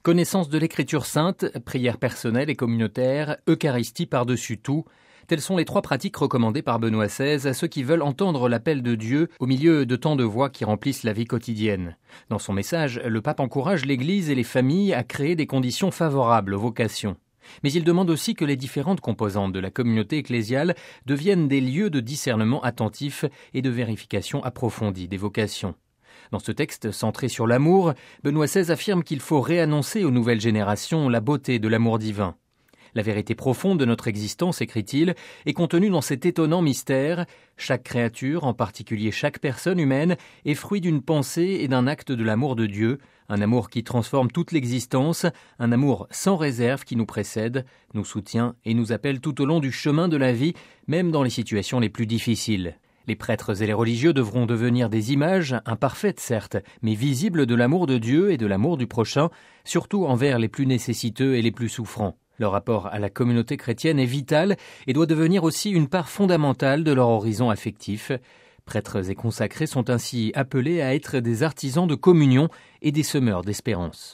Connaissance de l'Écriture sainte, prière personnelle et communautaire, Eucharistie par-dessus tout, telles sont les 3 pratiques recommandées par Benoît XVI à ceux qui veulent entendre l'appel de Dieu au milieu de tant de voix qui remplissent la vie quotidienne. Dans son message, le pape encourage l'Église et les familles à créer des conditions favorables aux vocations. Mais il demande aussi que les différentes composantes de la communauté ecclésiale deviennent des lieux de discernement attentif et de vérification approfondie des vocations. Dans ce texte centré sur l'amour, Benoît XVI affirme qu'il faut réannoncer aux nouvelles générations la beauté de l'amour divin. La vérité profonde de notre existence, écrit-il, est contenue dans cet étonnant mystère. Chaque créature, en particulier chaque personne humaine, est fruit d'une pensée et d'un acte de l'amour de Dieu, un amour qui transforme toute l'existence, un amour sans réserve qui nous précède, nous soutient et nous appelle tout au long du chemin de la vie, même dans les situations les plus difficiles. Les prêtres et les religieux devront devenir des images, imparfaites certes, mais visibles de l'amour de Dieu et de l'amour du prochain, surtout envers les plus nécessiteux et les plus souffrants. Leur rapport à la communauté chrétienne est vital et doit devenir aussi une part fondamentale de leur horizon affectif. Prêtres et consacrés sont ainsi appelés à être des artisans de communion et des semeurs d'espérance.